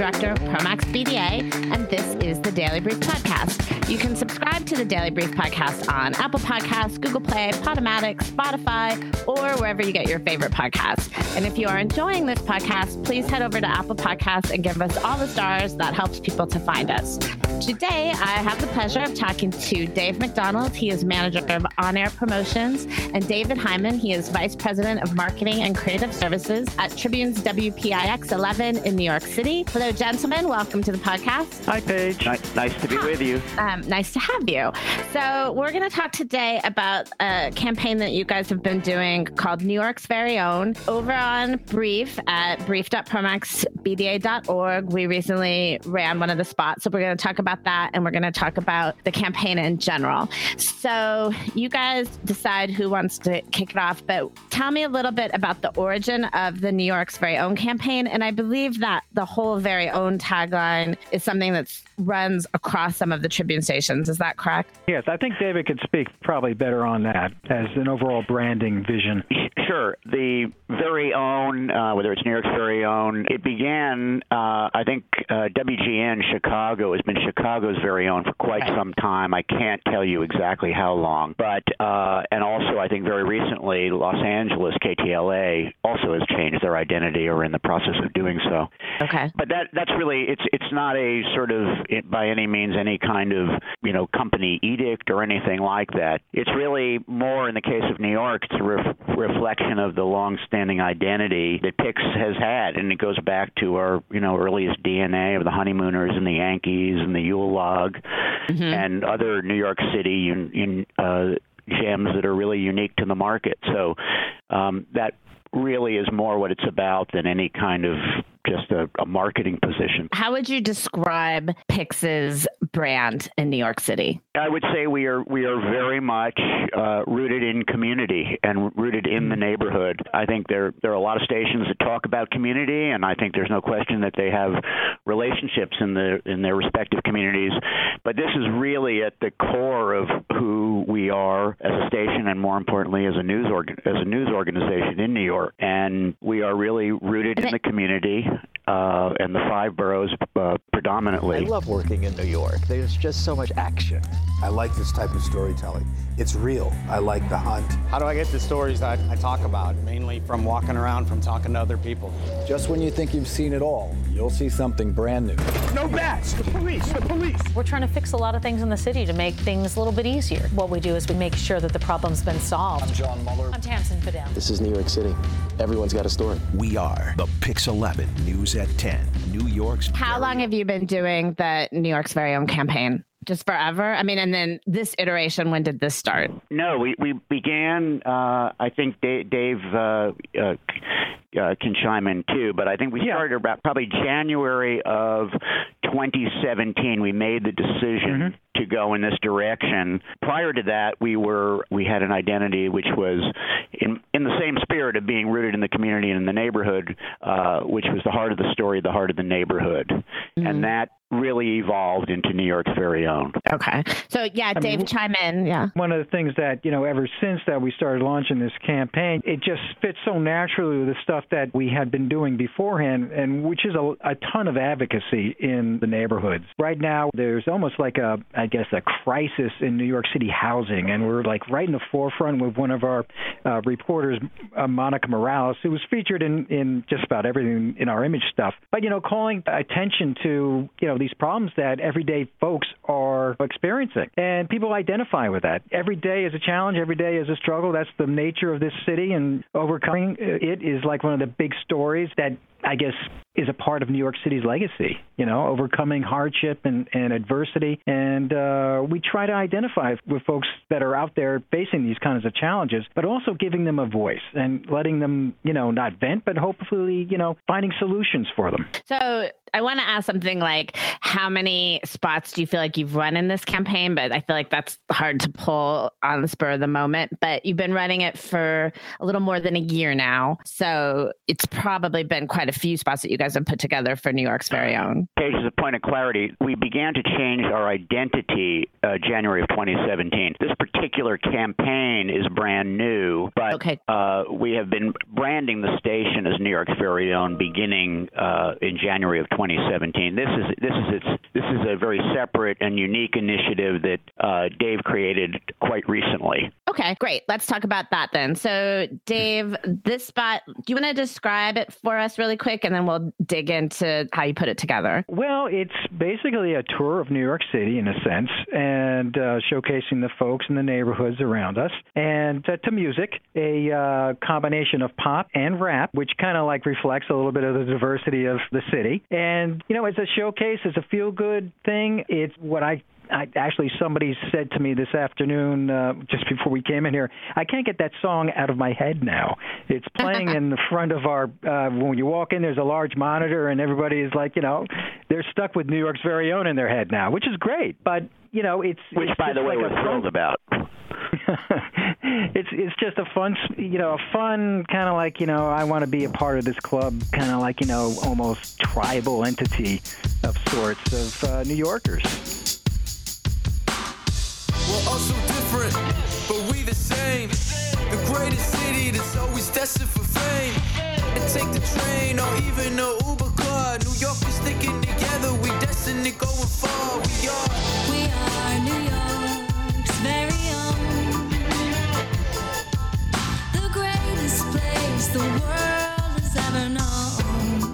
director of Promax BDA, and this is the Daily Brief Podcast. You can subscribe to the Daily Brief Podcast on Apple Podcasts, Google Play, Podomatic, Spotify, or wherever you get your favorite podcasts. And if you are enjoying this podcast, please head over to Apple Podcasts and give us all the stars. That helps people to find us. Today, I have the pleasure of talking to Dave McDonald. He is manager of on-air promotions, and David Hyman. He is vice president of marketing and creative services at Tribune's WPIX 11 in New York City. Hello, gentlemen. Welcome to the podcast. Hi, Paige. Nice to be with you. Nice to have you. So we're going to talk today about a campaign that you guys have been doing called New York's Very Own. Over on Brief at brief.promaxbda.org, we recently ran one of the spots. So we're going to talk about that, and we're going to talk about the campaign in general. So you guys decide who wants to kick it off, but tell me a little bit about the origin of the New York's Very Own campaign. And I believe that the whole Very Own tagline is something that runs across some of the Tribune stations. Is that correct? Yes, I think David could speak probably better on that as an overall branding vision. Sure. The Very Own, whether it's New York's Very Own, it began, I think WGN Chicago has been Chicago's Very Own for quite some time. I can't tell you exactly how long. But, and also I think very recently, Los Angeles, KTLA, also has changed their identity or in the process of doing so. Okay. But that's really, it's not a sort of, by any means, any kind of, company edict or anything like that. It's really more, in the case of New York, it's a reflection of the long-standing identity that Pix has had, and it goes back to our, earliest DNA of the Honeymooners and the Yankees and the Yule Log and other New York City gems that are really unique to the market. So that really is more what it's about than any kind of just a marketing position. How would you describe Pix's brand in New York City? I would say we are very much rooted in community and rooted in the neighborhood. I think there are a lot of stations that talk about community, and I think there's no question that they have relationships in their respective communities. But this is really at the core of who we are as a station, and more importantly, as a news organization in New York. And we are really rooted in the community. And the five boroughs predominantly. I love working in New York. There's just so much action. I like this type of storytelling. It's real. I like the hunt. How do I get the stories that I talk about? Mainly from walking around, from talking to other people. Just when you think you've seen it all, you'll see something brand new. No bats! The police! The police! We're trying to fix a lot of things in the city to make things a little bit easier. What we do is we make sure that the problem's been solved. I'm John Mueller. I'm Tamsin Fidel. This is New York City. Everyone's got a story. We are the Pix 11 News at 10, New York's. How long have you been doing the New York's Very Own campaign? Just forever? I mean, and then this iteration, when did this start? No, we began, I think Dave can chime in too, but I think we started about probably January of 2017. We made the decision to go in this direction. Prior to that, we had an identity which was in the same spirit of being rooted in the community and in the neighborhood, which was the heart of the story, the heart of the neighborhood. And that really evolved into New York's Very Own. Okay. So, Dave, chime in. Yeah. One of the things that, ever since that we started launching this campaign, it just fits so naturally with the stuff that we had been doing beforehand, and which is a ton of advocacy in the neighborhoods. Right now, there's almost like a crisis in New York City housing, and we're like right in the forefront with one of our reporters, Monica Morales, who was featured in just about everything in our image stuff. But, calling attention to, these problems that everyday folks are experiencing. And people identify with that. Every day is a challenge. Every day is a struggle. That's the nature of this city, and overcoming it is like one of the big stories that I guess is a part of New York City's legacy, overcoming hardship and adversity. And we try to identify with folks that are out there facing these kinds of challenges, but also giving them a voice and letting them, not vent, but hopefully, finding solutions for them. So I want to ask something like, how many spots do you feel like you've run in this campaign? But I feel like that's hard to pull on the spur of the moment. But you've been running it for a little more than a year now. So it's probably been quite a few spots that you guys have put together for New York's Very Own. Paige, as a point of clarity, we began to change our identity January of 2017. This particular campaign is brand new, but we have been branding the station as New York's Very Own beginning in January of 2017. 2017. This is a very separate and unique initiative that Dave created quite recently. Okay, great. Let's talk about that then. So, Dave, this spot, do you want to describe it for us really quick, and then we'll dig into how you put it together? Well, it's basically a tour of New York City in a sense, and showcasing the folks in the neighborhoods around us, and to music, a combination of pop and rap, which kind of like reflects a little bit of the diversity of the city. And, you know, it's a showcase, it's a feel-good thing. It's what I actually, somebody said to me this afternoon, just before we came in here, I can't get that song out of my head now. It's playing in the front of our, when you walk in, there's a large monitor, and everybody is like, you know, they're stuck with New York's very own in their head now, which is great. But, you know, it's by the way, we're thrilled about. It's just a fun, you know, a fun kind of like, you know, I want to be a part of this club, kind of like, you know, almost tribal entity of sorts of New Yorkers. We're all so different, but we the same. The greatest city that's always destined for fame. And take the train or even a Uber car. New York is sticking together, we destined to going far. We are New York's very own. The greatest place the world has ever known.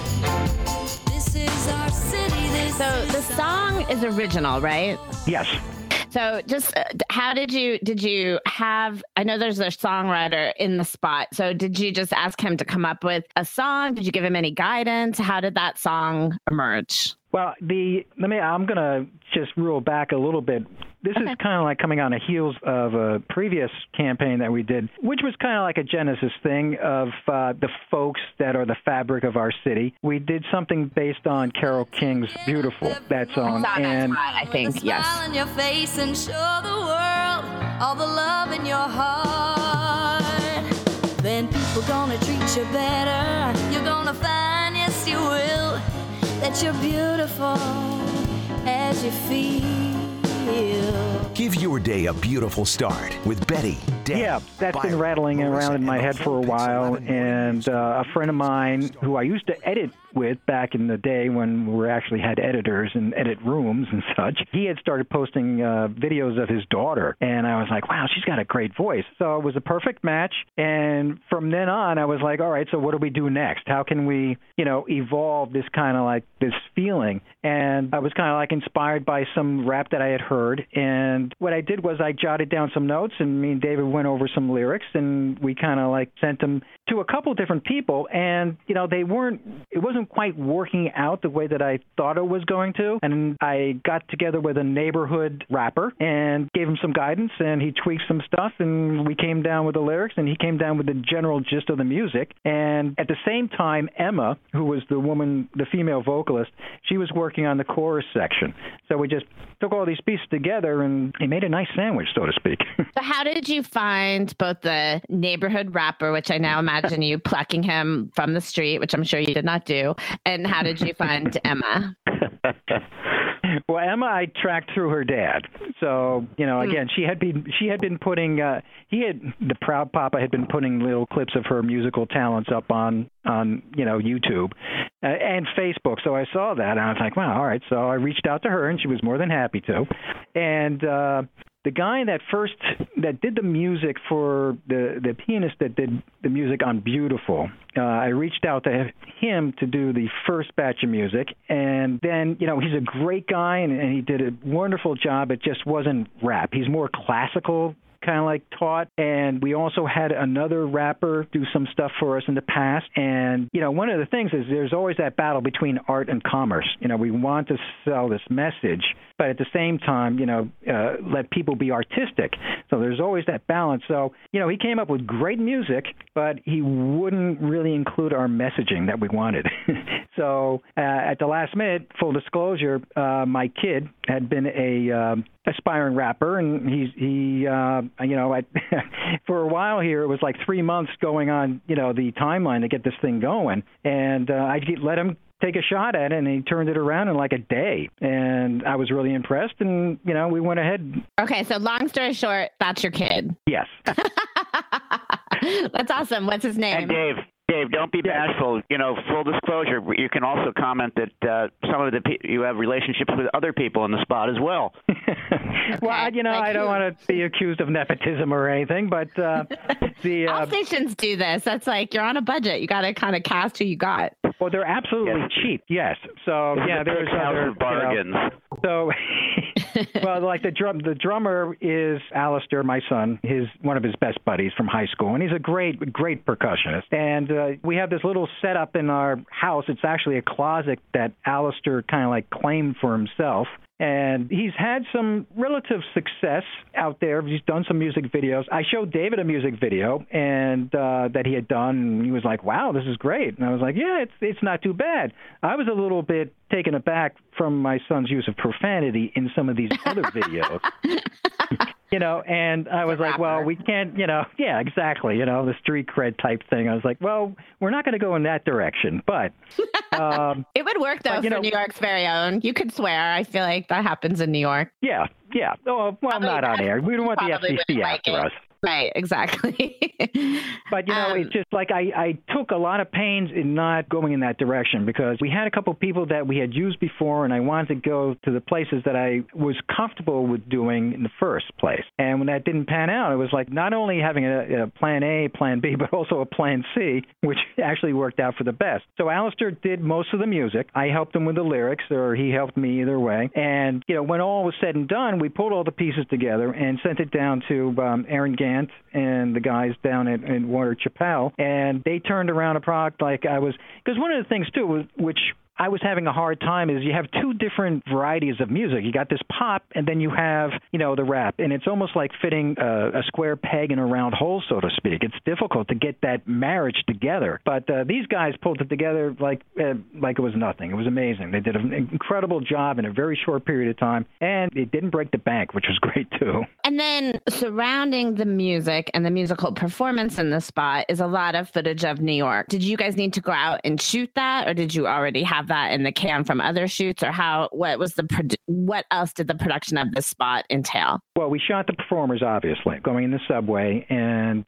This is our city. So the song is original, right? Yes. So just how did you have, I know there's a songwriter in the spot. So did you just ask him to come up with a song? Did you give him any guidance? How did that song emerge? Well, I'm going to just reel back a little bit. This is kind of like coming on the heels of a previous campaign that we did, which was kind of like a genesis thing of the folks that are the fabric of our city. We did something based on Carole King's Beautiful, that song. And I think, yes. Smile on your face and show the world all the love in your heart. Then people gonna treat you better. You're gonna find, yes you will, that you're beautiful as you feel. Give your day a beautiful start with Betty. Yeah, that's been rattling around in my head for a while. And a friend of mine who I used to edit with back in the day when we actually had editors and edit rooms and such, he had started posting videos of his daughter. And I was like, wow, she's got a great voice. So it was a perfect match. And from then on, I was like, all right, so what do we do next? How can we, you know, evolve this kind of like this feeling? And I was kind of like inspired by some rap that I had heard. And what I did was I jotted down some notes, and me and David went over some lyrics, and we kind of like sent them to a couple different people. And, you know, it wasn't quite working out the way that I thought it was going to. And I got together with a neighborhood rapper and gave him some guidance, and he tweaked some stuff, and we came down with the lyrics, and he came down with the general gist of the music. And at the same time, Emma, who was the female vocalist, she was working on the chorus section. So we just took all these pieces together, and he made a nice sandwich, so to speak. So how did you find both the neighborhood rapper, which I now imagine you plucking him from the street, which I'm sure you did not do, and how did you find Emma? Well, Emma, I tracked through her dad. So, you know, again, she had been putting the Proud Papa had been putting little clips of her musical talents up on you know, YouTube and Facebook. So I saw that, and I was like, wow, all right. So I reached out to her, and she was more than happy to. And the guy that did the music for the pianist that did the music on Beautiful, I reached out to him to do the first batch of music. And then, you know, he's a great guy, and he did a wonderful job. It just wasn't rap. He's more classical, kind of like taught. And we also had another rapper do some stuff for us in the past. And, you know, one of the things is there's always that battle between art and commerce. You know, we want to sell this message, but at the same time, you know, let people be artistic. So there's always that balance. So, you know, he came up with great music, but he wouldn't really include our messaging that we wanted. So at the last minute, full disclosure, my kid had been a aspiring rapper, and he you know, for a while here, it was like 3 months going on, you know, the timeline to get this thing going. And I let him take a shot at it, and he turned it around in like a day. And I was really impressed, and, you know, we went ahead. Okay, so long story short, that's your kid. Yes. That's awesome. What's his name? And Dave, Dave, don't be bashful. You know, full disclosure, you can also comment that some of you have relationships with other people in the spot as well. Well, you know, I don't want to be accused of nepotism or anything, but all stations do this. That's like you're on a budget. You got to kind of cast who you got. Well, they're absolutely cheap. Yes. So there's other bargains. So, well, like the drummer is Alistair, my son, one of his best buddies from high school, and he's a great percussionist. And we have this little setup in our house. It's actually a closet that Alistair kind of like claimed for himself. And he's had some relative success out there. He's done some music videos. I showed David a music video and that he had done, and he was like, wow, this is great. And I was like, yeah, it's not too bad. I was a little bit taken aback from my son's use of profanity in some of these other videos. You know, and I was like, well, we can't, you know, yeah, exactly, you know, the street cred type thing. I was like, well, we're not going to go in that direction, but it would work, though, for New York's very own. You could swear. I feel like that happens in New York. Yeah. Oh, well, not on air. We don't want the FCC after us. Right, exactly. But, you know, it's just like I took a lot of pains in not going in that direction because we had a couple of people that we had used before, and I wanted to go to the places that I was comfortable with doing in the first place. And when that didn't pan out, it was like not only having a plan A, plan B, but also a plan C, which actually worked out for the best. So Alistair did most of the music. I helped him with the lyrics, or he helped me either way. And, you know, when all was said and done, we pulled all the pieces together and sent it down to Aaron Gant and the guys down at Warner Chappell, and they turned around a product like I was, because one of the things too, which I was having a hard time, is you have two different varieties of music. You got this pop, and then you have, you know, the rap, and it's almost like fitting a square peg in a round hole, so to speak. It's difficult to get that marriage together, but these guys pulled it together like it was nothing. It was amazing. They did an incredible job in a very short period of time, and it didn't break the bank, which was great too. And then surrounding the music and the musical performance in the spot is a lot of footage of New York. Did you guys need to go out and shoot that, or did you already have that in the can from other shoots, or what else did the production of this spot entail? Well, we shot the performers, obviously, going in the subway, and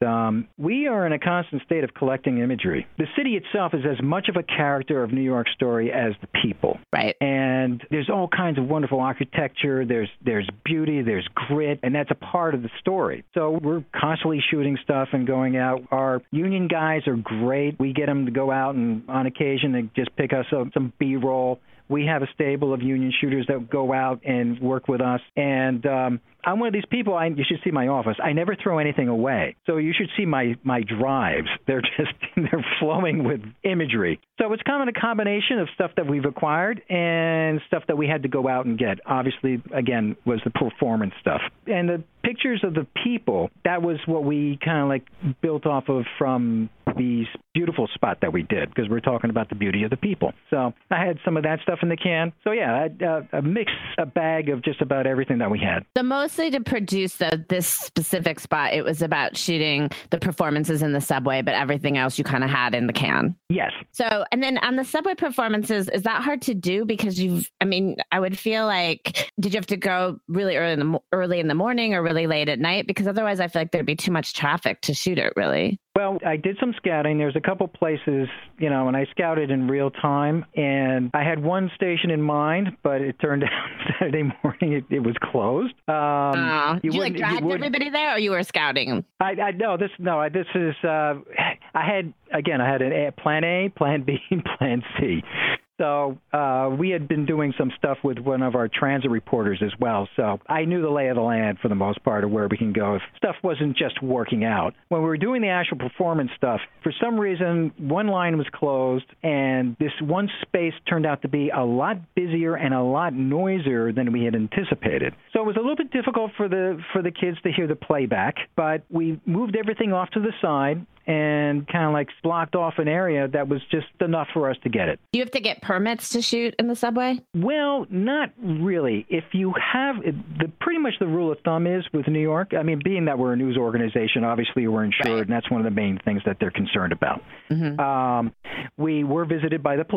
we are in a constant state of collecting imagery. The city itself is as much of a character of New York story as the people. Right. And there's all kinds of wonderful architecture, there's beauty, there's grit, and that's a part of the story. So we're constantly shooting stuff and going out. Our union guys are great. We get them to go out, and on occasion they just pick us up some B-roll. We have a stable of union shooters that go out and work with us. And I'm one of these people, you should see my office. I never throw anything away. So you should see my drives. They're flowing with imagery. So it's kind of a combination of stuff that we've acquired and stuff that we had to go out and get. Obviously, again, was the performance stuff. And the pictures of the people, that was what we kind of like built off of from the beautiful spot that we did, because we're talking about the beauty of the people. So I had some of that stuff in the can. So yeah, I had a bag of just about everything that we had. So mostly to produce this specific spot, it was about shooting the performances in the subway, but everything else you kind of had in the can. Yes. So, and then on the subway performances, is that hard to do? Because I would feel like, did you have to go really early in the morning or really late at night? Because otherwise I feel like there'd be too much traffic to shoot it, really. Well, I did some scouting. There's a couple places, you know, and I scouted in real time, and I had one station in mind, but it turned out Saturday morning it was closed. Did you dragged everybody there, or you were scouting? I had a plan A, plan B, and plan C. So we had been doing some stuff with one of our transit reporters as well. So I knew the lay of the land for the most part of where we can go if stuff wasn't just working out. When we were doing the actual performance stuff, for some reason, one line was closed, and this one space turned out to be a lot busier and a lot noisier than we had anticipated. So it was a little bit difficult for the kids to hear the playback, but we moved everything off to the side and kind of like blocked off an area that was just enough for us to get it. Do you have to get permits to shoot in the subway? Well, not really. If you have, pretty much the rule of thumb is with New York, I mean, being that we're a news organization, obviously we're insured, right, and that's one of the main things that they're concerned about. Mm-hmm. We were visited by the police,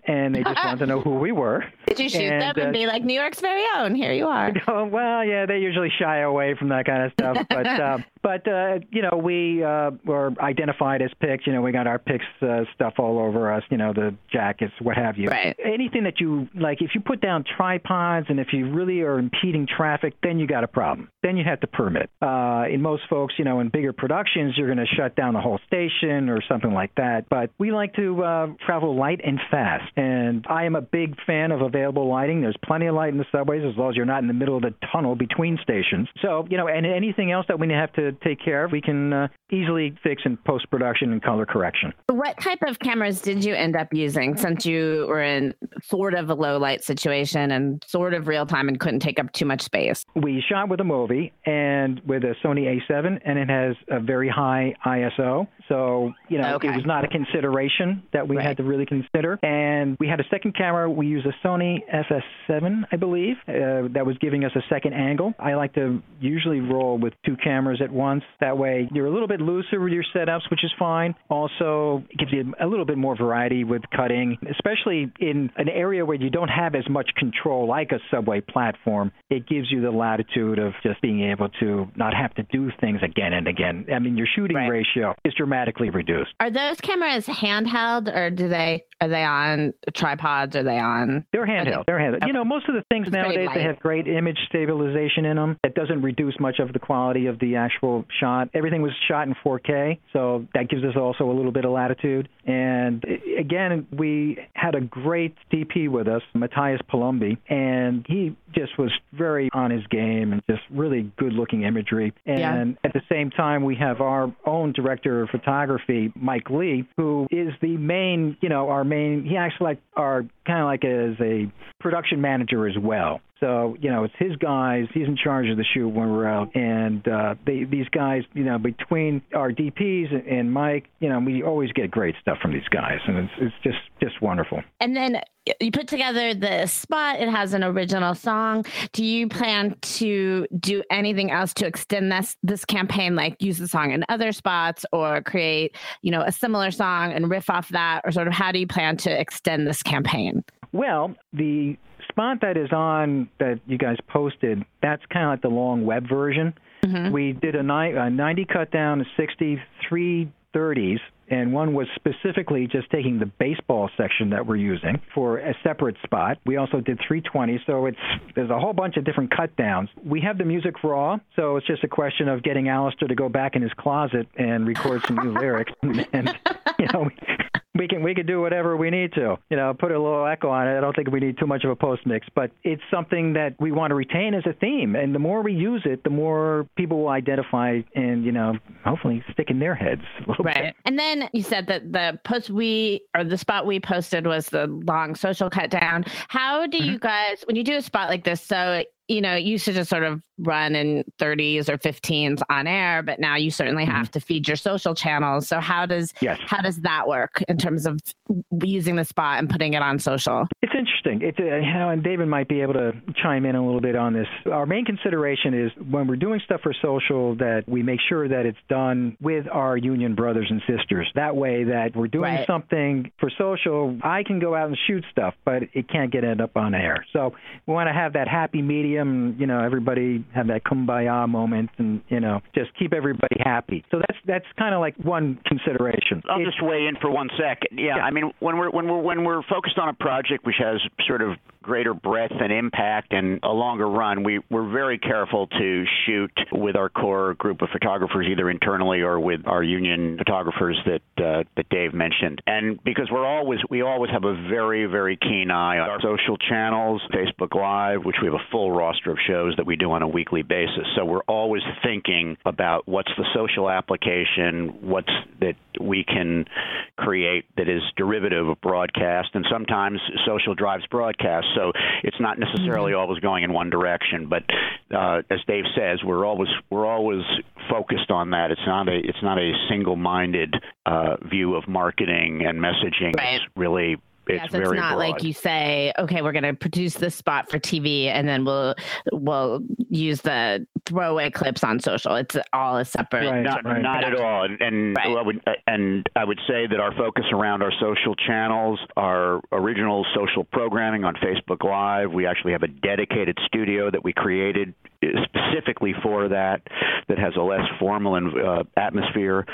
and they just wanted to know who we were. Did you shoot them and be like, New York's very own, here you are? Well, yeah, they usually shy away from that kind of stuff. But we were identified as Pix. We got our Pix stuff all over us, the jackets, what have you. Right. Anything that you, like, if you put down tripods and if you really are impeding traffic, then you got a problem. Then you have to permit. In most folks, in bigger productions, you're going to shut down the whole station or something like that. But we like to travel light and fast. And I am a big fan of available lighting. There's plenty of light in the subways as long as you're not in the middle of the tunnel between stations. So, and anything else that we have to take care of, we can easily fix in post-production and color correction. What type of cameras did you end up using since you were in sort of a low light situation and sort of real time and couldn't take up too much space? We shot with a Movi and with a Sony A7, and it has a very high ISO. So, Okay. It was not a consideration that we had to really consider. And we had a second camera. We used a Sony FS7, I believe, that was giving us a second angle. I like to usually roll with two cameras at once. That way, you're a little bit looser with your setups, which is fine. Also, it gives you a little bit more variety with cutting, especially in an area where you don't have as much control like a subway platform. It gives you the latitude of just being able to not have to do things again and again. I mean, your shooting ratio is dramatically reduced. Are those cameras handheld, or are they on tripods? Are they on? They're handheld. They're handheld. Okay. Most of the things nowadays, they have great image stabilization in them. That doesn't reduce much of the quality of the actual shot. Everything was shot in 4K, so that gives us also a little bit of latitude. And again, we had a great DP with us, Matthias Palumbi, and he just was very on his game and just really good-looking imagery. And at the same time, we have our own director of photography, Mike Lee, who is the main, he acts like as a production manager as well. So, it's his guys. He's in charge of the shoot when we're out. And these guys, between our DPs and Mike, we always get great stuff from these guys. And it's just wonderful. And then you put together the spot. It has an original song. Do you plan to do anything else to extend this campaign, like use the song in other spots or create, a similar song and riff off that? Or sort of how do you plan to extend this campaign? Well, the spot that is on that you guys posted, that's kind of like the long web version. Mm-hmm. We did a 90 cut down to 63 30s, and one was specifically just taking the baseball section that we're using for a separate spot. We also did 320, so there's a whole bunch of different cut downs. We have the music raw, so it's just a question of getting Alistair to go back in his closet and record some new lyrics. And we can do whatever we need to. Put a little echo on it. I don't think we need too much of a post mix, but it's something that we want to retain as a theme. And the more we use it, the more people will identify and, hopefully stick in their heads a little bit. And then you said that the spot we posted was the long social cut down. How do you guys, when you do a spot like this, so you used to just sort of run in 30s or 15s on air, but now you certainly have to feed your social channels. So how does that work in terms of using the spot and putting it on social? It's interesting. It's and David might be able to chime in a little bit on this. Our main consideration is when we're doing stuff for social that we make sure that it's done with our union brothers and sisters. That way that we're doing something for social, I can go out and shoot stuff, but it can't end up on air. So we want to have that happy medium, everybody have that kumbaya moment and, just keep everybody happy. So that's kind of like one consideration. I'll just weigh in for 1 second. Yeah, I mean, when we're focused on a project which has sort of greater breadth and impact and a longer run, we're very careful to shoot with our core group of photographers, either internally or with our union photographers that Dave mentioned. And because we always have a very, very keen eye on our social channels, Facebook Live, which we have a full roster of shows that we do on a weekly basis. So we're always thinking about what's the social application, what's that we can create that is derivative of broadcast, and sometimes social drives broadcast. So it's not necessarily always going in one direction, but as Dave says, we're always focused on that. It's not a single-minded view of marketing and messaging. Right. It's really it's very broad. It's not like you say, okay, we're going to produce this spot for TV, and then we'll use the throwaway clips on social. It's all a separate. Not at all. And I would say that our focus around our social channels, our original social programming on Facebook Live, we actually have a dedicated studio that we created specifically for that has a less formal atmosphere.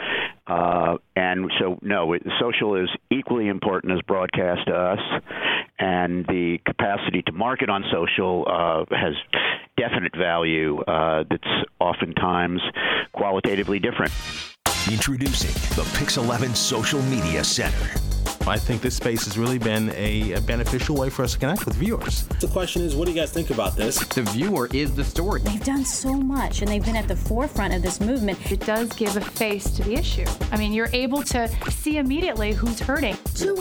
And so, no, social is equally important as broadcast to us, and the capacity to market on social has definite value that's oftentimes qualitatively different. Introducing the Pix11 Social Media Center. I think this space has really been a beneficial way for us to connect with viewers. The question is, what do you guys think about this? The viewer is the story. They've done so much, and they've been at the forefront of this movement. It does give a face to the issue. I mean, you're able to see immediately who's hurting.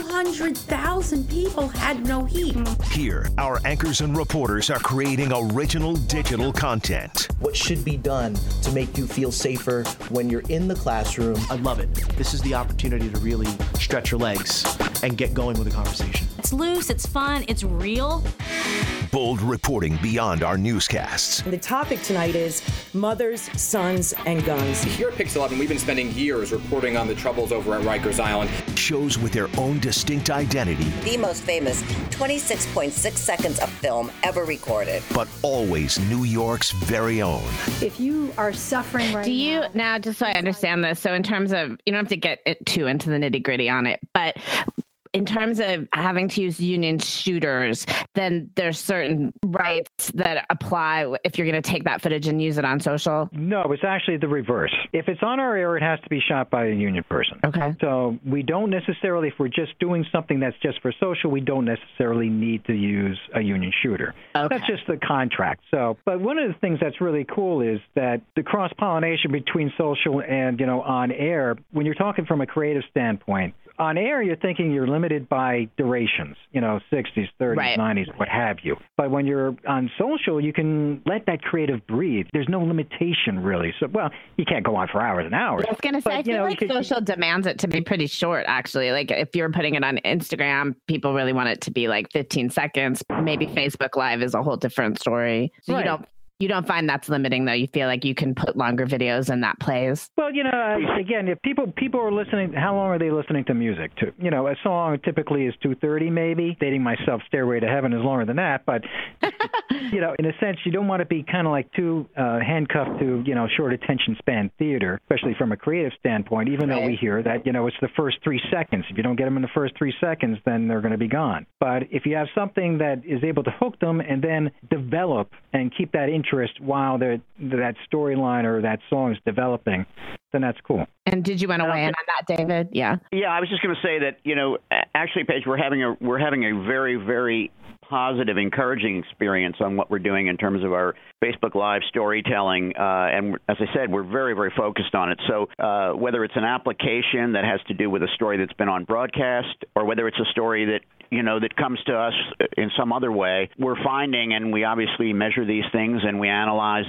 200,000 people had no heat. Here, our anchors and reporters are creating original digital content. What should be done to make you feel safer when you're in the classroom? I love it. This is the opportunity to really stretch your legs and get going with a conversation. It's loose, it's fun, it's real. Bold reporting beyond our newscasts. The topic tonight is mothers, sons, and guns. Here at Pix11, we've been spending years reporting on the troubles over at Rikers Island. Shows with their own distinct identity. The most famous 26.6 seconds of film ever recorded. But always New York's very own. If you are suffering right now, just so I understand this, so in terms of, you don't have to get too into the nitty gritty on it, but in terms of having to use union shooters, then there's certain rights that apply if you're going to take that footage and use it on social? No, it's actually the reverse. If it's on our air, it has to be shot by a union person. Okay. So we don't necessarily, if we're just doing something that's just for social, we don't necessarily need to use a union shooter. Okay. That's just the contract. So, but one of the things that's really cool is that the cross-pollination between social and, on air, when you're talking from a creative standpoint, on air, you're thinking you're limited by durations, 60s, 30s, right. 90s, what have you. But when you're on social, you can let that creative breathe. There's no limitation, really. So, well, you can't go on for hours and hours. I was going to say, I feel like social demands it to be pretty short, actually. Like, if you're putting it on Instagram, people really want it to be like 15 seconds. Maybe Facebook Live is a whole different story. So right. You don't find that's limiting, though? You feel like you can put longer videos and that plays? Well, again, if people are listening, how long are they listening to music? A song typically is 2:30 maybe. Dating myself, Stairway to Heaven is longer than that. But, in a sense, you don't want to be kind of like too handcuffed to, short attention span theater, especially from a creative standpoint, even though we hear that, it's the first 3 seconds. If you don't get them in the first 3 seconds, then they're going to be gone. But if you have something that is able to hook them and then develop and keep that interest while that storyline or that song is developing, then that's cool. And did you want to weigh in on that, David? Yeah. Yeah, I was just going to say that, actually, Paige, we're having a very, very positive, encouraging experience on what we're doing in terms of our Facebook Live storytelling. And as I said, we're very, very focused on it. So whether it's an application that has to do with a story that's been on broadcast, or whether it's a story that that comes to us in some other way, we're finding, and we obviously measure these things and we analyze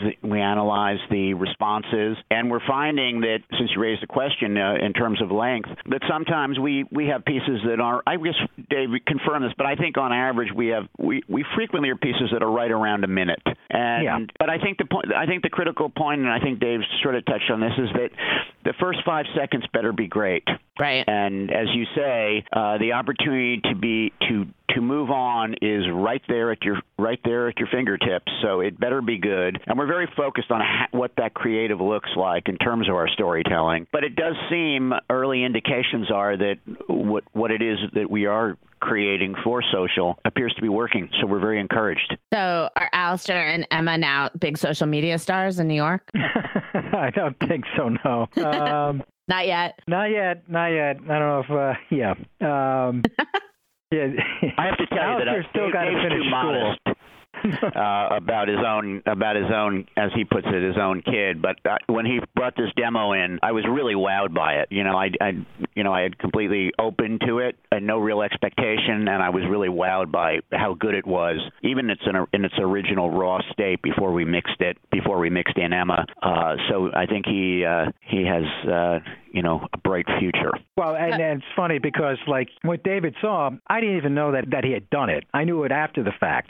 the responses, and we're finding that, since you raised the question in terms of length, that sometimes we have pieces that are, I guess Dave confirm this, but I think on average we frequently are pieces that are right around a minute. And yeah. But I think the critical point, and I think Dave sort of touched on this, is that the first 5 seconds better be great. Right. And as you say, the opportunity to move on is right there at your fingertips. So it better be good. And we're very focused on what that creative looks like in terms of our storytelling. But it does seem, early indications are that what it is that we are creating for social appears to be working. So we're very encouraged. So are Alistair and Emma now big social media stars in New York? I don't think so, no. Not yet. Not yet. I don't know if, yeah. Yeah. I have to tell you that still got to finish school. About his own, as he puts it, his own kid. But when he brought this demo in, I was really wowed by it. I had completely opened to it and no real expectation, and I was really wowed by how good it was, even in its original raw state before we mixed in Emma. So I think he has a bright future. Well, and it's funny because, like, what David saw, I didn't even know that he had done it. I knew it after the fact.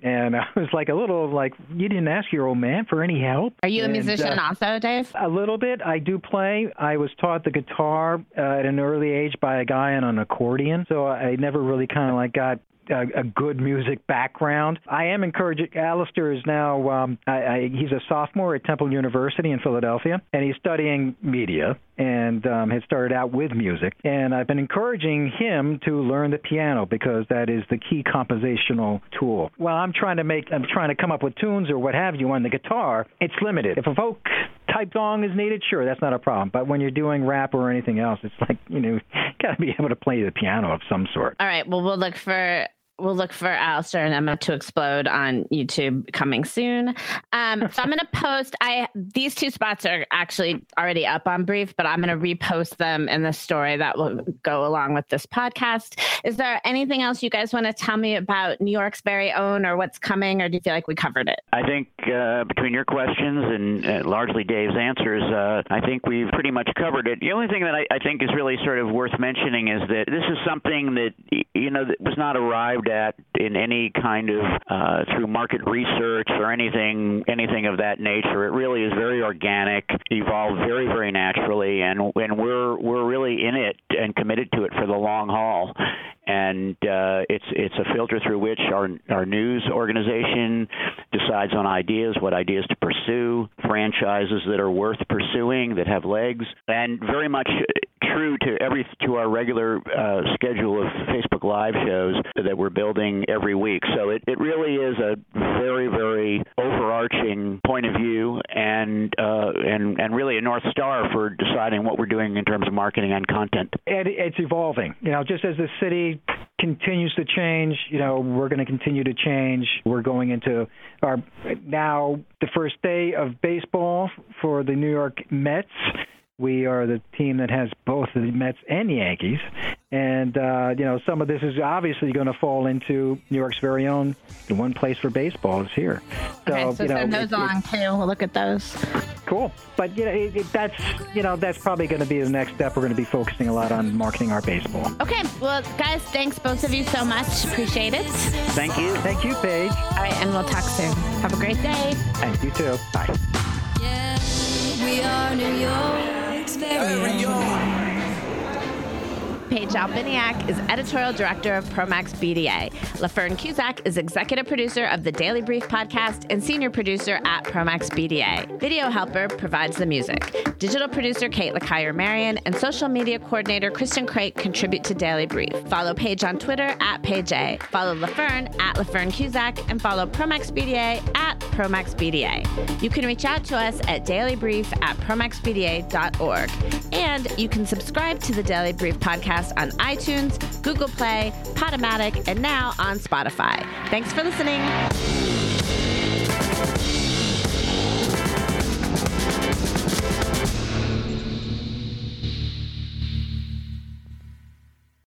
And I was like a little like, you didn't ask your old man for any help? Are you a musician also, Dave? A little bit. I do play. I was taught the guitar at an early age by a guy on an accordion, so I never really kind of like got a good music background. I am encouraging. Alistair is now, he's a sophomore at Temple University in Philadelphia, and he's studying media and had started out with music. And I've been encouraging him to learn the piano because that is the key compositional tool. Well, I'm trying to come up with tunes or what have you on the guitar. It's limited. If a folk type song is needed, sure, that's not a problem. But when you're doing rap or anything else, it's like, got to be able to play the piano of some sort. All right. Well, we'll look for Alistair and Emma to Explode on YouTube coming soon. So I'm going to post, these two spots are actually already up on Brief, but I'm going to repost them in the story that will go along with this podcast. Is there anything else you guys want to tell me about New York's very own or what's coming, or do you feel like we covered it? I think between your questions and largely Dave's answers, I think we've pretty much covered it. The only thing that I think is really sort of worth mentioning is that this is something that, that was not arrived at in any kind of through market research or anything of that nature. It really is very organic, evolved very, very naturally, and we're really in it and committed to it for the long haul. And it's a filter through which our news organization decides on ideas, what ideas to pursue, franchises that are worth pursuing, that have legs, and very much true to our regular schedule of Facebook Live shows that we're building every week. So it really is a very, very overarching point of view and really a North Star for deciding what we're doing in terms of marketing and content. And it's evolving. Just as the city continues to change, we're going to continue to change. We're going into now the first day of baseball for the New York Mets. We are the team that has both the Mets and Yankees. And, some of this is obviously going to fall into New York's very own. The one place for baseball is here. So send those along, too. We'll look at those. Cool. But, that's probably going to be the next step. We're going to be focusing a lot on marketing our baseball. Okay. Well, guys, thanks both of you so much. Appreciate it. Thank you. Thank you, Paige. All right, and we'll talk soon. Have a great day. And you too. Bye. Yeah, we are New York's very own. Paige Albiniak is editorial director of Promax BDA. LaFern Cusack is executive producer of the Daily Brief podcast and senior producer at Promax BDA. Video helper provides the music. Digital producer Kate LaKire-Marion and social media coordinator Kristen Crate contribute to Daily Brief. Follow Paige on Twitter at Paige A. Follow LaFern at LaFern Cusack and follow Promax BDA at Promax BDA. You can reach out to us at dailybrief@promaxbda.org. And you can subscribe to the Daily Brief podcast on iTunes, Google Play, Podomatic, and now on Spotify. Thanks for listening.